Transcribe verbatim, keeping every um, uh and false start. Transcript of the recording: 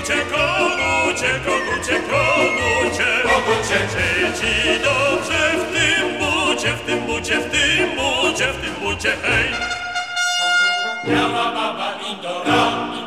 kogucie, kogucie, kogucie, kogucie, kogucie, czy ci dobrze w tym bucie, w tym bucie, w tym bucie, w tym bucie, hej! Miała baba Indora,